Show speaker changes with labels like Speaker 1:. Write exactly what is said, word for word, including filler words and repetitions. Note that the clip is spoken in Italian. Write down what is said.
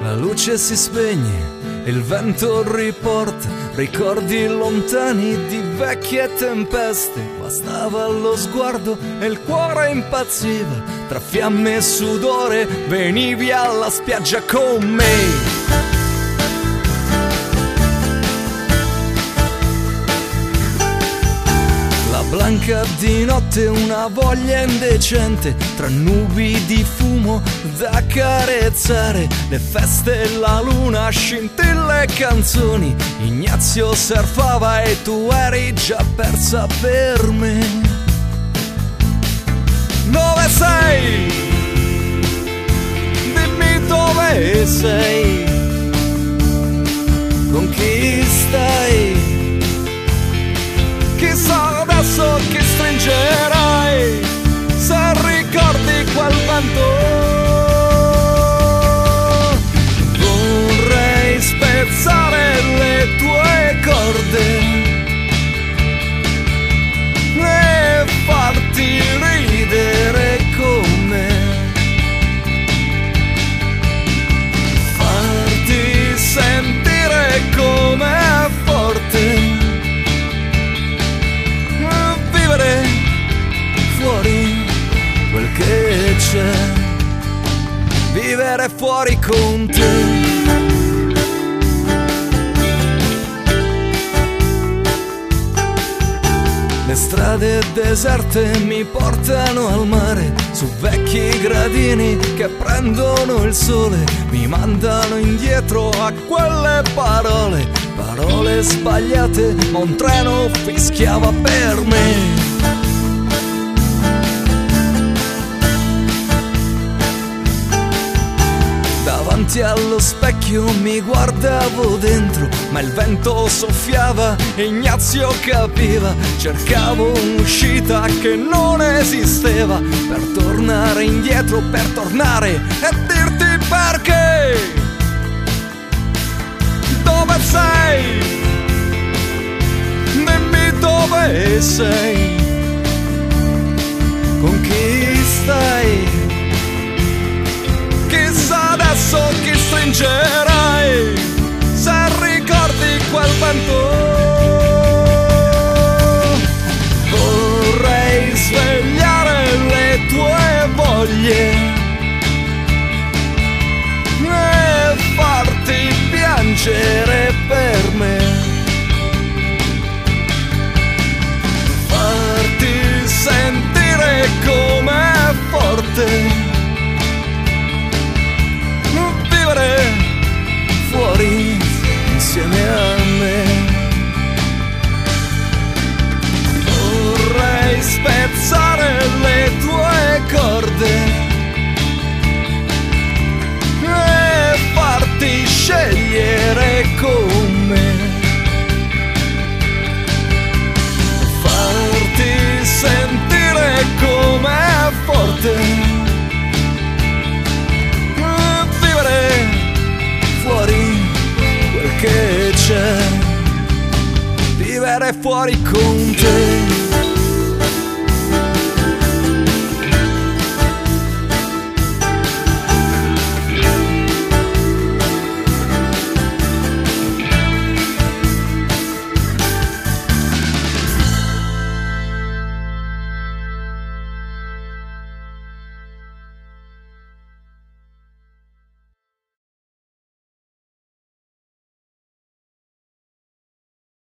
Speaker 1: La luce si spegne e il vento riporta ricordi lontani di vecchie tempeste. Bastava lo sguardo e il cuore impazziva. Tra fiamme e sudore venivi alla spiaggia con me. Blanca di notte, una voglia indecente, tra nubi di fumo da accarezzare. Le feste e la luna, scintille e canzoni. Ignazio surfava e tu eri già persa per me. Dove sei? Dimmi dove sei. Con chi stai? Chissà adesso chi stringerai, se ricordi quel vento. Vorrei spezzare le tue corde e farti ridere con me, farti sentire com'è forte fuori quel che c'è, vivere fuori con te. Le strade deserte mi portano al mare, su vecchi gradini che prendono il sole, mi mandano indietro a quelle parole, parole sbagliate, ma un treno fischiava per me. Davanti allo specchio mi guardavo dentro, ma il vento soffiava e Ignazio capiva. Cercavo un'uscita che non esisteva, per tornare indietro, per tornare e dirti perché. Dove sei? Dimmi dove sei. Con chi stai? Chissà adesso chi stringerai, se ricordi quel vento. Vorrei svegliare le tue voglie e farti piangere per me, farti sentire com'è forte fuori insieme a me. Vorrei spezzare le tue corde e farti scegliere con me, farti sentire com'è forte fuori quel che c'è, vivere fuori con te.